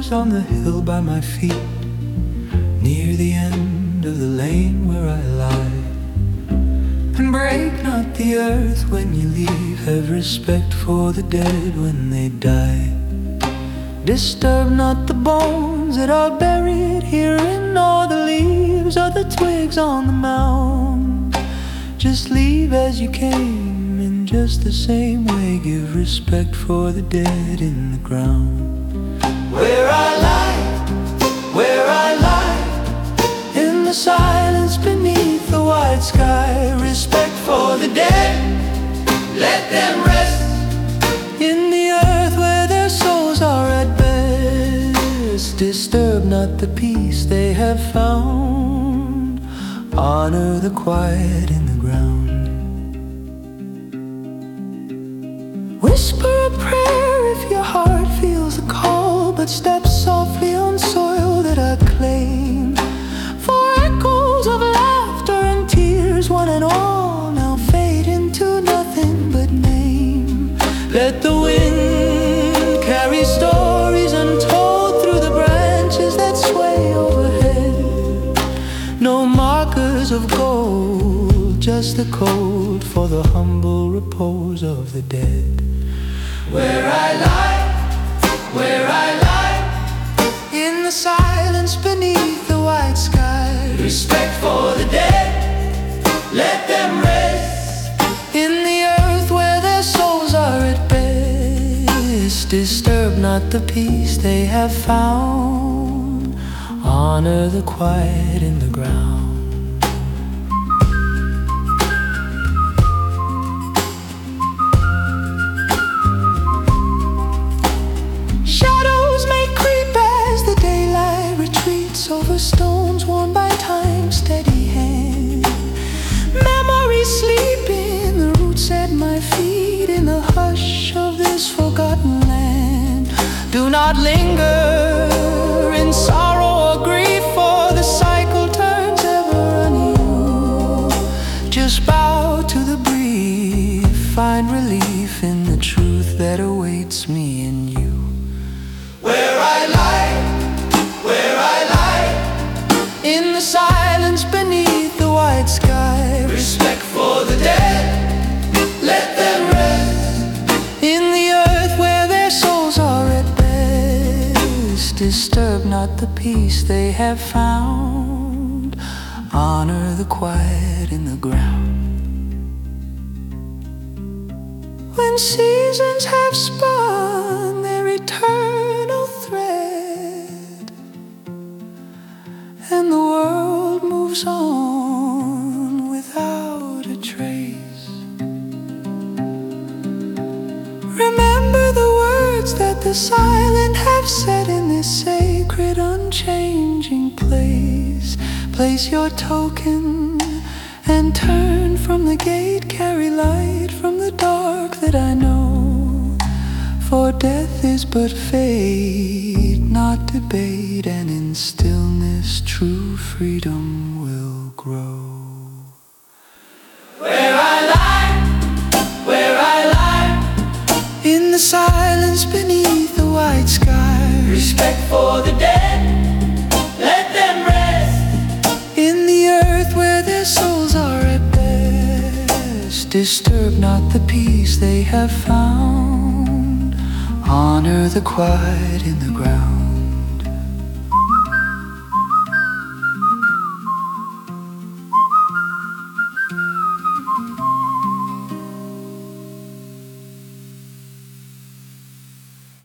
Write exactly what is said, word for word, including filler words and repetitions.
rose on the hill by my feet, near the end of the lane where I lie. And break not the earth when you leave, have respect for the dead when they die. Disturb not the bones that are buried herein, nor the leaves or the twigs on the mound. Just leave as you came, in just the same way. Give respect for the dead in the ground. Where I lie, where I lie, in the silence beneath the white sky. Respect for the dead, let them rest in the earth where their souls are at best. Disturb not the peace they have found, honor the quiet in the ground. Whisper a prayer if your heart feels a call, but step softly on soil that I claim. For echoes of laughter and tears, one and all, now fade into nothing but name. Let the wind carry stories untold through the branches that sway overhead. No markers of gold, just the code for the humble repose of the dead. Where I lie, where I lie, in the silence beneath the white sky. Respect for the dead, let them rest in the earth where their souls are at best. Disturb not the peace they have found, honor the quiet in the ground. Over stones worn by time's steady hand. Memories sleep in the roots at my feet, in the hush of this forgotten land. Do not linger in sorrow or grief, for the cycle turns ever anew. Just bow to the brief, find relief in the truth that awaits me and you. Where I lie, where I lie, in the silence beneath the white sky. Respect for the dead, let them rest in the earth where their souls are at best. Disturb not the peace they have found, honor the quiet in the ground. When seasons have spun their eternal thread, and the world moves on without a trace, remember the words that the silent have said in this sacred, unchanging place. Place your token and turn from the gate. Carry light from the dark that I know, for death is but fate, not debate, and in stillness true freedom will grow. Where I lie, where I lie, in the silence beneath the white sky. Respect for the dead, let them rest in the earth where their souls are at best. Disturb not the peace they have found, honor the quiet in the ground.